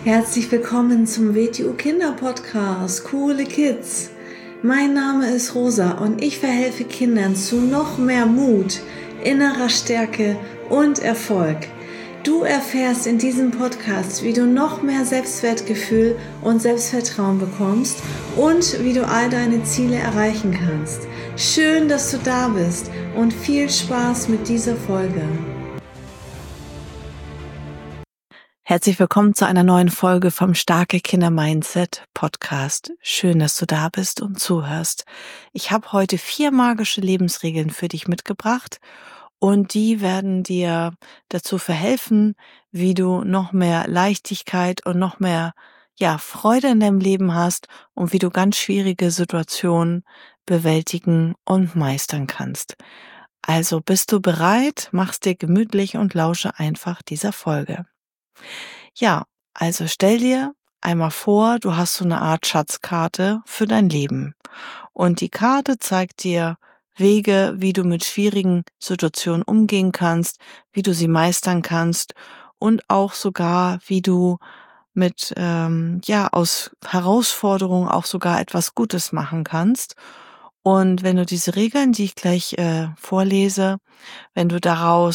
Herzlich willkommen zum WTU Kinder Podcast, Coole Kids. Mein Name ist Rosa und ich verhelfe Kindern zu noch mehr Mut, innerer Stärke und Erfolg. Du erfährst in diesem Podcast, wie du noch mehr Selbstwertgefühl und Selbstvertrauen bekommst und wie du all deine Ziele erreichen kannst. Schön, dass du da bist und viel Spaß mit dieser Folge. Herzlich willkommen zu einer neuen Folge vom Starke Kinder Mindset Podcast. Schön, dass du da bist und zuhörst. Ich habe heute 4 magische Lebensregeln für dich mitgebracht und die werden dir dazu verhelfen, wie du noch mehr Leichtigkeit und noch mehr Freude in deinem Leben hast und wie du ganz schwierige Situationen bewältigen und meistern kannst. Also bist du bereit? Mach's dir gemütlich und lausche einfach dieser Folge. Ja, also stell dir einmal vor, du hast so eine Art Schatzkarte für dein Leben. Und die Karte zeigt dir Wege, wie du mit schwierigen Situationen umgehen kannst, wie du sie meistern kannst und auch sogar, wie du mit aus Herausforderungen auch sogar etwas Gutes machen kannst. Und wenn du diese Regeln, die ich gleich vorlese, wenn du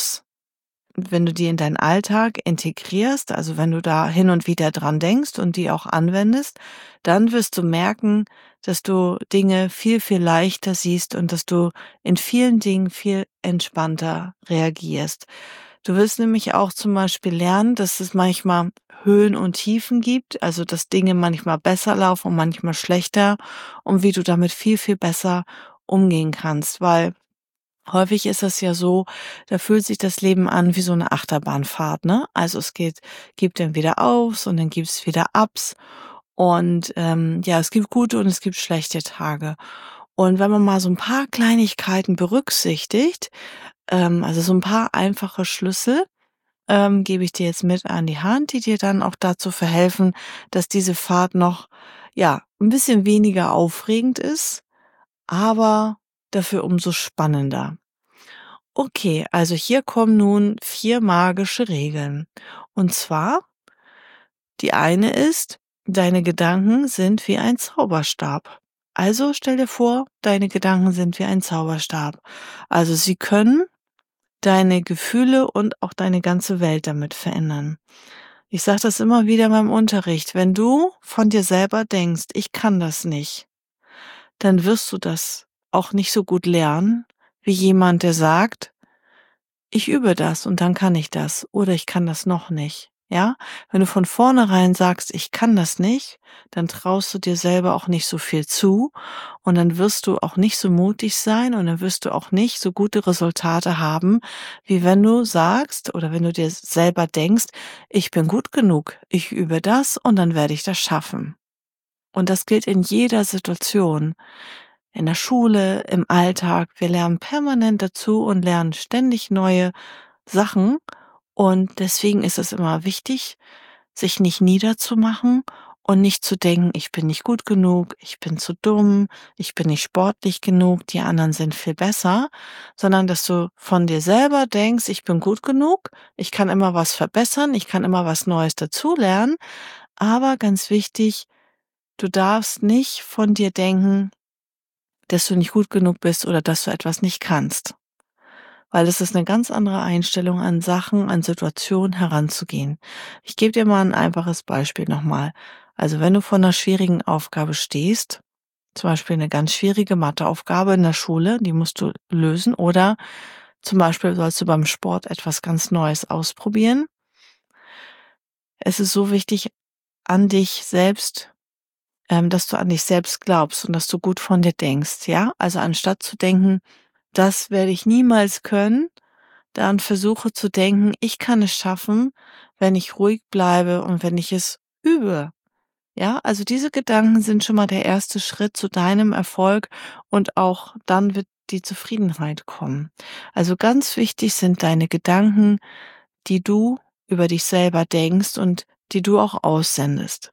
die in deinen Alltag integrierst, also wenn du da hin und wieder dran denkst und die auch anwendest, dann wirst du merken, dass du Dinge viel, viel leichter siehst und dass du in vielen Dingen viel entspannter reagierst. Du wirst nämlich auch zum Beispiel lernen, dass es manchmal Höhen und Tiefen gibt, also dass Dinge manchmal besser laufen und manchmal schlechter und wie du damit viel, viel besser umgehen kannst, weil häufig ist es ja so, da fühlt sich das Leben an wie so eine Achterbahnfahrt, ne? Also gibt dann wieder Aufs und dann gibt's wieder Ups und es gibt gute und es gibt schlechte Tage. Und wenn man mal so ein paar Kleinigkeiten berücksichtigt, also so ein paar einfache Schlüssel, gebe ich dir jetzt mit an die Hand, die dir dann auch dazu verhelfen, dass diese Fahrt noch, ein bisschen weniger aufregend ist, aber dafür umso spannender. Okay, also hier kommen nun 4 magische Regeln. Und zwar, die eine ist, deine Gedanken sind wie ein Zauberstab. Also stell dir vor, deine Gedanken sind wie ein Zauberstab. Also sie können deine Gefühle und auch deine ganze Welt damit verändern. Ich sage das immer wieder in meinem Unterricht. Wenn du von dir selber denkst, ich kann das nicht, dann wirst du das auch nicht so gut lernen, wie jemand, der sagt, ich übe das und dann kann ich das oder ich kann das noch nicht. Ja, wenn du von vornherein sagst, ich kann das nicht, dann traust du dir selber auch nicht so viel zu und dann wirst du auch nicht so mutig sein und dann wirst du auch nicht so gute Resultate haben, wie wenn du sagst oder wenn du dir selber denkst, ich bin gut genug, ich übe das und dann werde ich das schaffen. Und das gilt in jeder Situation. In der Schule, im Alltag. Wir lernen permanent dazu und lernen ständig neue Sachen. Und deswegen ist es immer wichtig, sich nicht niederzumachen und nicht zu denken, ich bin nicht gut genug, ich bin zu dumm, ich bin nicht sportlich genug, die anderen sind viel besser, sondern dass du von dir selber denkst, ich bin gut genug, ich kann immer was verbessern, ich kann immer was Neues dazulernen. Aber ganz wichtig, du darfst nicht von dir denken, dass du nicht gut genug bist oder dass du etwas nicht kannst. Weil es ist eine ganz andere Einstellung, an Sachen, an Situationen heranzugehen. Ich gebe dir mal ein einfaches Beispiel nochmal. Also wenn du vor einer schwierigen Aufgabe stehst, zum Beispiel eine ganz schwierige Matheaufgabe in der Schule, die musst du lösen, oder zum Beispiel sollst du beim Sport etwas ganz Neues ausprobieren. Es ist so wichtig, an dich selbst dass du an dich selbst glaubst und dass du gut von dir denkst, ja? Also anstatt zu denken, das werde ich niemals können, dann versuche zu denken, ich kann es schaffen, wenn ich ruhig bleibe und wenn ich es übe. Ja, also diese Gedanken sind schon mal der erste Schritt zu deinem Erfolg und auch dann wird die Zufriedenheit kommen. Also ganz wichtig sind deine Gedanken, die du über dich selber denkst und die du auch aussendest.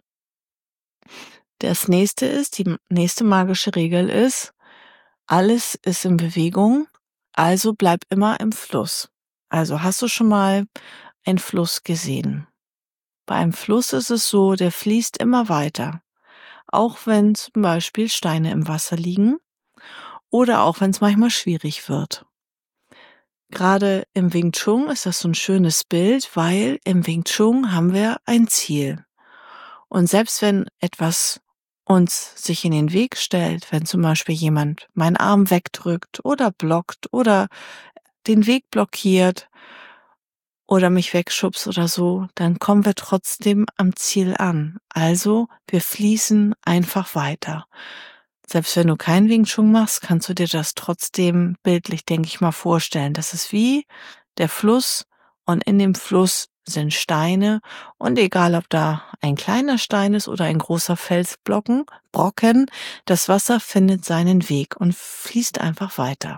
Die nächste magische Regel ist, alles ist in Bewegung, also bleib immer im Fluss. Also hast du schon mal einen Fluss gesehen? Bei einem Fluss ist es so, der fließt immer weiter. Auch wenn zum Beispiel Steine im Wasser liegen oder auch wenn es manchmal schwierig wird. Gerade im Wing Chun ist das so ein schönes Bild, weil im Wing Chun haben wir ein Ziel. Und selbst wenn etwas uns sich in den Weg stellt, wenn zum Beispiel jemand meinen Arm wegdrückt oder blockt oder den Weg blockiert oder mich wegschubst oder so, dann kommen wir trotzdem am Ziel an. Also wir fließen einfach weiter. Selbst wenn du keinen Wing Chun machst, kannst du dir das trotzdem bildlich, denke ich mal, vorstellen. Das ist wie der Fluss und in dem Fluss sind Steine und egal, ob da ein kleiner Stein ist oder ein großer Felsbrocken, das Wasser findet seinen Weg und fließt einfach weiter.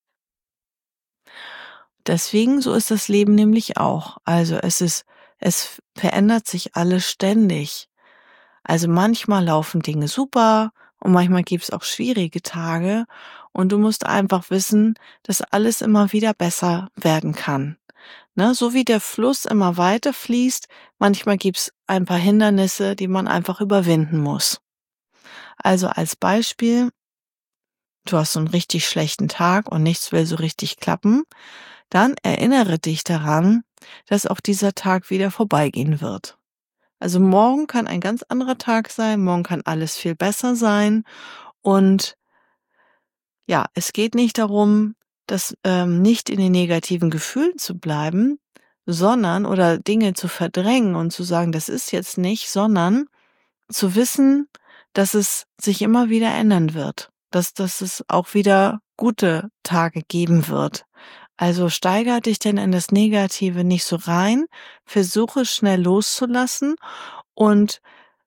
Deswegen, so ist das Leben nämlich auch. Also es verändert sich alles ständig. Also manchmal laufen Dinge super und manchmal gibt's auch schwierige Tage und du musst einfach wissen, dass alles immer wieder besser werden kann. Ne? So wie der Fluss immer weiter fließt, manchmal gibt's ein paar Hindernisse, die man einfach überwinden muss. Also als Beispiel, du hast so einen richtig schlechten Tag und nichts will so richtig klappen, dann erinnere dich daran, dass auch dieser Tag wieder vorbeigehen wird. Also morgen kann ein ganz anderer Tag sein, morgen kann alles viel besser sein. Und ja, es geht nicht darum, nicht in den negativen Gefühlen zu bleiben, sondern oder Dinge zu verdrängen und zu sagen, das ist jetzt nicht, sondern zu wissen, dass es sich immer wieder ändern wird, dass es auch wieder gute Tage geben wird. Also steigere dich denn in das Negative nicht so rein, versuche schnell loszulassen und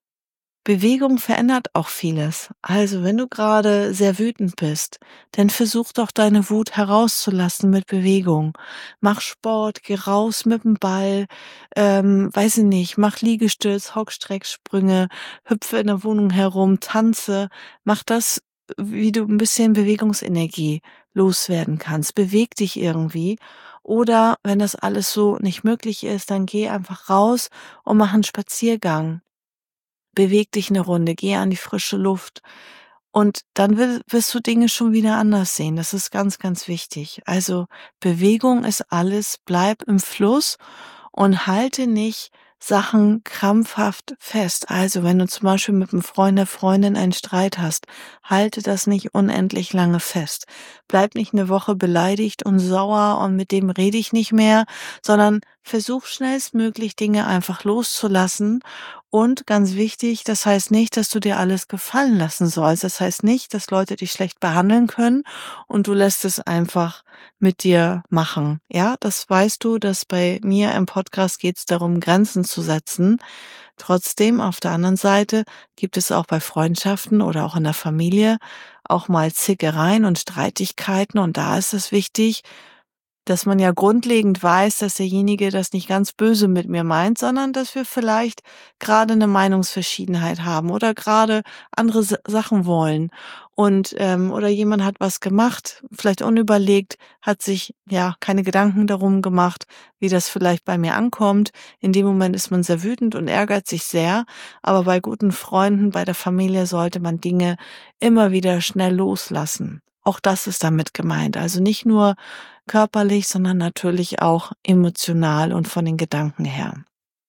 Bewegung verändert auch vieles. Also wenn du gerade sehr wütend bist, dann versuch doch deine Wut herauszulassen mit Bewegung. Mach Sport, geh raus mit dem Ball, weiß ich nicht, mach Liegestütz, Hockstrecksprünge, hüpfe in der Wohnung herum, tanze, mach das, wie du ein bisschen Bewegungsenergie loswerden kannst. Beweg dich irgendwie. Oder wenn das alles so nicht möglich ist, dann geh einfach raus und mach einen Spaziergang. Beweg dich eine Runde, geh an die frische Luft und dann wirst du Dinge schon wieder anders sehen. Das ist ganz, ganz wichtig. Also, Bewegung ist alles. Bleib im Fluss und halte nicht Sachen krampfhaft fest. Also, wenn du zum Beispiel mit einem Freund, der Freundin einen Streit hast, halte das nicht unendlich lange fest. Bleib nicht eine Woche beleidigt und sauer und mit dem rede ich nicht mehr, sondern versuch schnellstmöglich Dinge einfach loszulassen und ganz wichtig, das heißt nicht, dass du dir alles gefallen lassen sollst. Das heißt nicht, dass Leute dich schlecht behandeln können und du lässt es einfach mit dir machen. Ja, das weißt du, dass bei mir im Podcast geht es darum, Grenzen zu setzen. Trotzdem, auf der anderen Seite gibt es auch bei Freundschaften oder auch in der Familie auch mal Zickereien und Streitigkeiten und da ist es wichtig, dass man ja grundlegend weiß, dass derjenige das nicht ganz böse mit mir meint, sondern dass wir vielleicht gerade eine Meinungsverschiedenheit haben oder gerade andere Sachen wollen. Und oder jemand hat was gemacht, vielleicht unüberlegt, hat sich ja keine Gedanken darum gemacht, wie das vielleicht bei mir ankommt. In dem Moment ist man sehr wütend und ärgert sich sehr. Aber bei guten Freunden, bei der Familie sollte man Dinge immer wieder schnell loslassen. Auch das ist damit gemeint. Also nicht nur körperlich, sondern natürlich auch emotional und von den Gedanken her.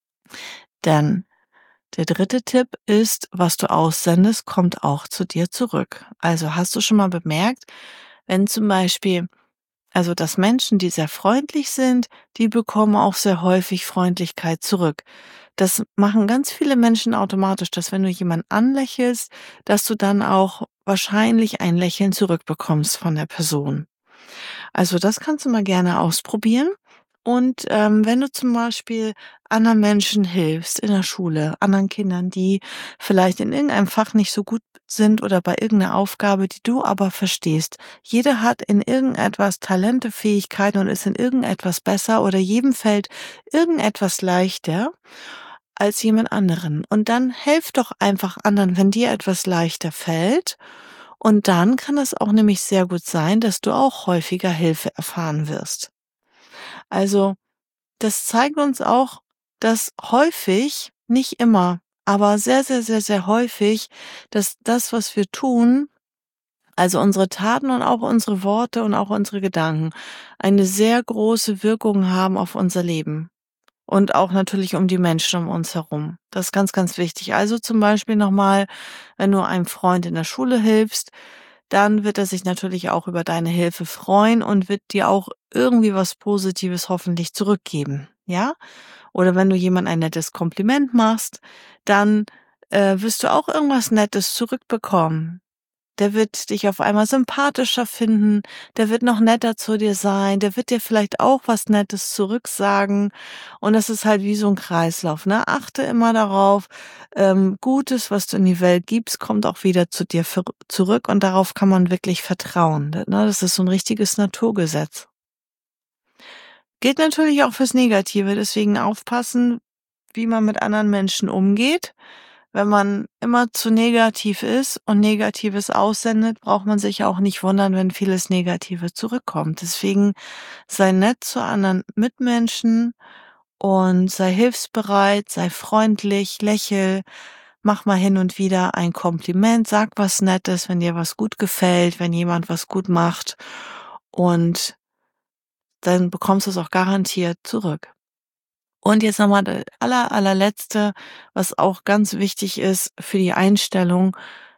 Denn der dritte Tipp ist, was du aussendest, kommt auch zu dir zurück. Also hast du schon mal bemerkt, wenn zum Beispiel, also dass Menschen, die sehr freundlich sind, die bekommen auch sehr häufig Freundlichkeit zurück. Das machen ganz viele Menschen automatisch, dass wenn du jemanden anlächelst, dass du dann auch wahrscheinlich ein Lächeln zurückbekommst von der Person. Also das kannst du mal gerne ausprobieren. Und wenn du zum Beispiel anderen Menschen hilfst in der Schule, anderen Kindern, die vielleicht in irgendeinem Fach nicht so gut sind oder bei irgendeiner Aufgabe, die du aber verstehst. Jeder hat in irgendetwas Talente, Fähigkeiten und ist in irgendetwas besser oder jedem fällt irgendetwas leichter als jemand anderen. Und dann helf doch einfach anderen, wenn dir etwas leichter fällt. Und dann kann es auch nämlich sehr gut sein, dass du auch häufiger Hilfe erfahren wirst. Also, das zeigt uns auch, dass häufig, nicht immer, aber sehr, sehr, sehr, sehr häufig, dass das, was wir tun, also unsere Taten und auch unsere Worte und auch unsere Gedanken, eine sehr große Wirkung haben auf unser Leben. Und auch natürlich um die Menschen um uns herum. Das ist ganz, ganz wichtig. Also zum Beispiel nochmal, wenn du einem Freund in der Schule hilfst, dann wird er sich natürlich auch über deine Hilfe freuen und wird dir auch irgendwie was Positives hoffentlich zurückgeben. Ja? Oder wenn du jemand ein nettes Kompliment machst, dann wirst du auch irgendwas Nettes zurückbekommen. Der wird dich auf einmal sympathischer finden, der wird noch netter zu dir sein, der wird dir vielleicht auch was Nettes zurücksagen. Und das ist halt wie so ein Kreislauf, ne? Achte immer darauf, Gutes, was du in die Welt gibst, kommt auch wieder zu dir zurück und darauf kann man wirklich vertrauen, ne? Das ist so ein richtiges Naturgesetz. Gilt natürlich auch fürs Negative, deswegen aufpassen, wie man mit anderen Menschen umgeht. Wenn man immer zu negativ ist und Negatives aussendet, braucht man sich auch nicht wundern, wenn vieles Negative zurückkommt. Deswegen sei nett zu anderen Mitmenschen und sei hilfsbereit, sei freundlich, lächel, mach mal hin und wieder ein Kompliment, sag was Nettes, wenn dir was gut gefällt, wenn jemand was gut macht und dann bekommst du es auch garantiert zurück. Und jetzt nochmal das allerletzte, was auch ganz wichtig ist für die Einstellung,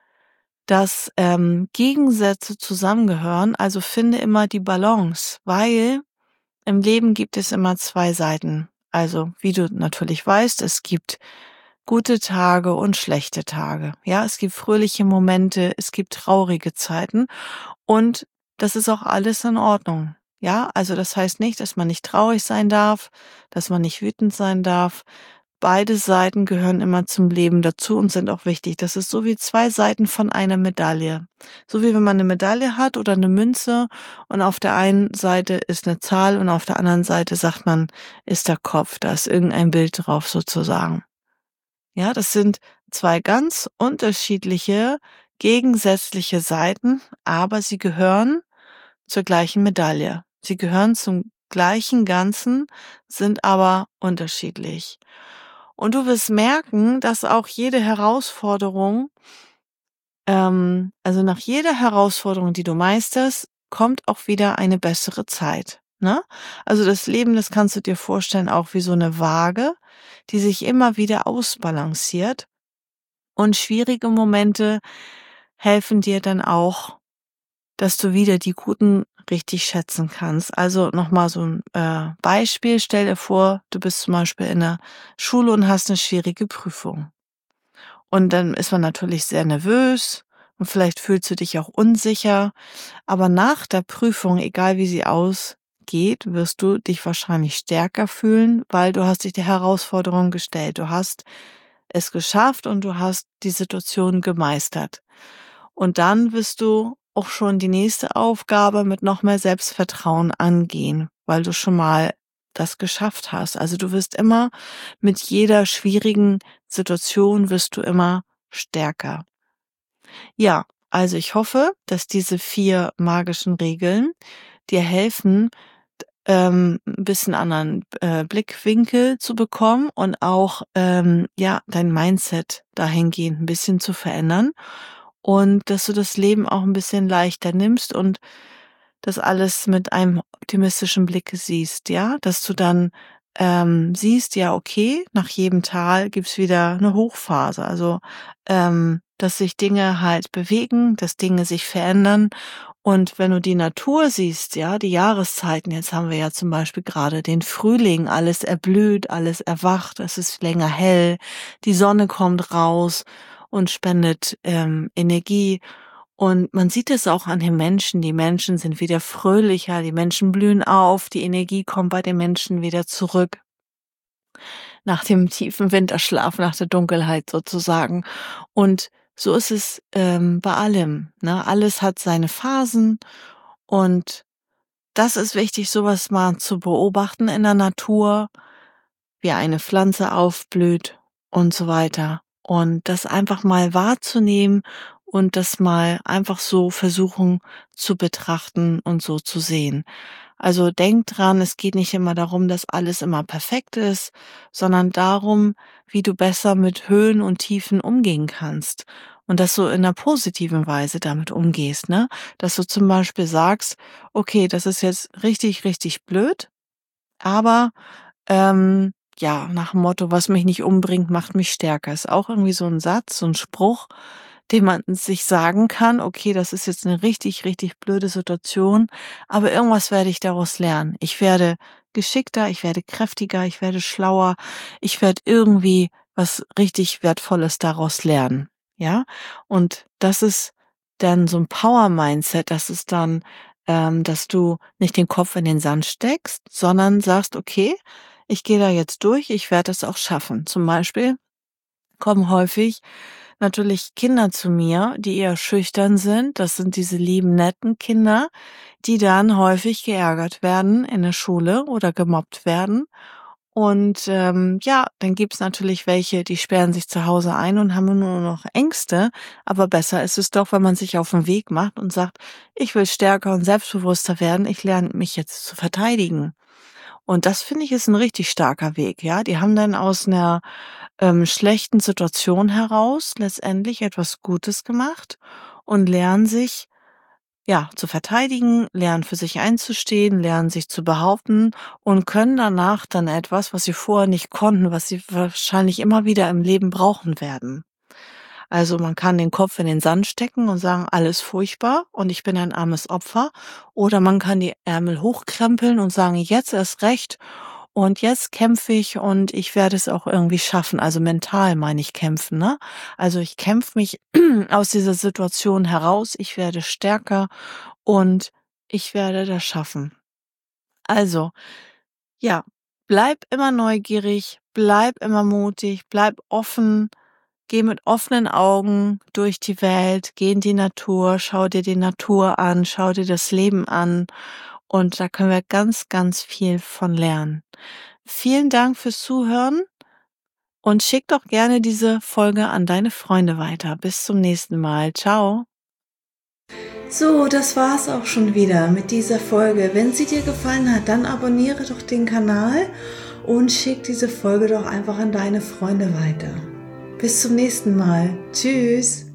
dass Gegensätze zusammengehören. Also finde immer die Balance, weil im Leben gibt es immer zwei Seiten. Also wie du natürlich weißt, es gibt gute Tage und schlechte Tage. Ja, es gibt fröhliche Momente, es gibt traurige Zeiten und das ist auch alles in Ordnung. Ja, also das heißt nicht, dass man nicht traurig sein darf, dass man nicht wütend sein darf. Beide Seiten gehören immer zum Leben dazu und sind auch wichtig. Das ist so wie zwei Seiten von einer Medaille. So wie wenn man eine Medaille hat oder eine Münze und auf der einen Seite ist eine Zahl und auf der anderen Seite sagt man, ist der Kopf, da ist irgendein Bild drauf sozusagen. Ja, das sind zwei ganz unterschiedliche, gegensätzliche Seiten, aber sie gehören zur gleichen Medaille. Sie gehören zum gleichen Ganzen, sind aber unterschiedlich. Und du wirst merken, dass auch jede Herausforderung, also nach jeder Herausforderung, die du meisterst, kommt auch wieder eine bessere Zeit. Ne? Also das Leben, das kannst du dir vorstellen, auch wie so eine Waage, die sich immer wieder ausbalanciert. Und schwierige Momente helfen dir dann auch, dass du wieder die guten richtig schätzen kannst. Also nochmal so ein Beispiel. Stell dir vor, du bist zum Beispiel in der Schule und hast eine schwierige Prüfung. Und dann ist man natürlich sehr nervös und vielleicht fühlst du dich auch unsicher. Aber nach der Prüfung, egal wie sie ausgeht, wirst du dich wahrscheinlich stärker fühlen, weil du hast dich der Herausforderung gestellt. Du hast es geschafft und du hast die Situation gemeistert. Und dann wirst du auch schon die nächste Aufgabe mit noch mehr Selbstvertrauen angehen, weil du schon mal das geschafft hast. Also du wirst immer mit jeder schwierigen Situation wirst du immer stärker. Ja, also ich hoffe, dass diese 4 magischen Regeln dir helfen, 'n bisschen anderen, Blickwinkel zu bekommen und auch, ja, dein Mindset dahingehend ein bisschen zu verändern und dass du das Leben auch ein bisschen leichter nimmst und das alles mit einem optimistischen Blick siehst, ja? Dass du dann, siehst, ja, okay, nach jedem Tal gibt's wieder eine Hochphase. Also, dass sich Dinge halt bewegen, dass Dinge sich verändern. Und wenn du die Natur siehst, ja, die Jahreszeiten, jetzt haben wir ja zum Beispiel gerade den Frühling, alles erblüht, alles erwacht, es ist länger hell, die Sonne kommt raus und spendet, Energie. Und man sieht es auch an den Menschen. Die Menschen sind wieder fröhlicher, die Menschen blühen auf, die Energie kommt bei den Menschen wieder zurück. Nach dem tiefen Winterschlaf, nach der Dunkelheit sozusagen. Und so ist es bei allem. Ne? Alles hat seine Phasen und das ist wichtig, sowas mal zu beobachten in der Natur, wie eine Pflanze aufblüht und so weiter. Und das einfach mal wahrzunehmen und das mal einfach so versuchen zu betrachten und so zu sehen. Also denk dran, es geht nicht immer darum, dass alles immer perfekt ist, sondern darum, wie du besser mit Höhen und Tiefen umgehen kannst. Und dass du in einer positiven Weise damit umgehst, ne? Dass du zum Beispiel sagst, okay, das ist jetzt richtig, richtig blöd, aber ja, nach dem Motto: „Was mich nicht umbringt, macht mich stärker.“ Ist auch irgendwie so ein Satz, so ein Spruch, den man sich sagen kann: „Okay, das ist jetzt eine richtig, richtig blöde Situation, aber irgendwas werde ich daraus lernen. Ich werde geschickter, ich werde kräftiger, ich werde schlauer, ich werde irgendwie was richtig Wertvolles daraus lernen“, ja? Und das ist dann so ein Power-Mindset, das ist dann, dass du nicht den Kopf in den Sand steckst, sondern sagst: „Okay, ich gehe da jetzt durch, ich werde das auch schaffen.“ Zum Beispiel kommen häufig natürlich Kinder zu mir, die eher schüchtern sind. Das sind diese lieben, netten Kinder, die dann häufig geärgert werden in der Schule oder gemobbt werden. Und ja, dann gibt's natürlich welche, die sperren sich zu Hause ein und haben nur noch Ängste. Aber besser ist es doch, wenn man sich auf den Weg macht und sagt, ich will stärker und selbstbewusster werden, ich lerne mich jetzt zu verteidigen. Und das finde ich ist ein richtig starker Weg, ja. Die haben dann aus 'ner, schlechten Situation heraus letztendlich etwas Gutes gemacht und lernen sich, ja, zu verteidigen, lernen für sich einzustehen, lernen sich zu behaupten und können danach dann etwas, was sie vorher nicht konnten, was sie wahrscheinlich immer wieder im Leben brauchen werden. Also, man kann den Kopf in den Sand stecken und sagen: „Alles furchtbar und ich bin ein armes Opfer.“ Oder man kann die Ärmel hochkrempeln und sagen: „Jetzt erst recht und jetzt kämpfe ich und ich werde es auch irgendwie schaffen.“ Also, mental meine ich kämpfen, ne? Also, ich kämpfe mich aus dieser Situation heraus, ich werde stärker und ich werde das schaffen. Also, ja, bleib immer neugierig, bleib immer mutig, bleib offen. Geh mit offenen Augen durch die Welt, geh in die Natur, schau dir die Natur an, schau dir das Leben an und da können wir ganz, ganz viel von lernen. Vielen Dank fürs Zuhören und schick doch gerne diese Folge an deine Freunde weiter. Bis zum nächsten Mal. Ciao. So, das war's auch schon wieder mit dieser Folge. Wenn sie dir gefallen hat, dann abonniere doch den Kanal und schick diese Folge doch einfach an deine Freunde weiter. Bis zum nächsten Mal. Tschüss.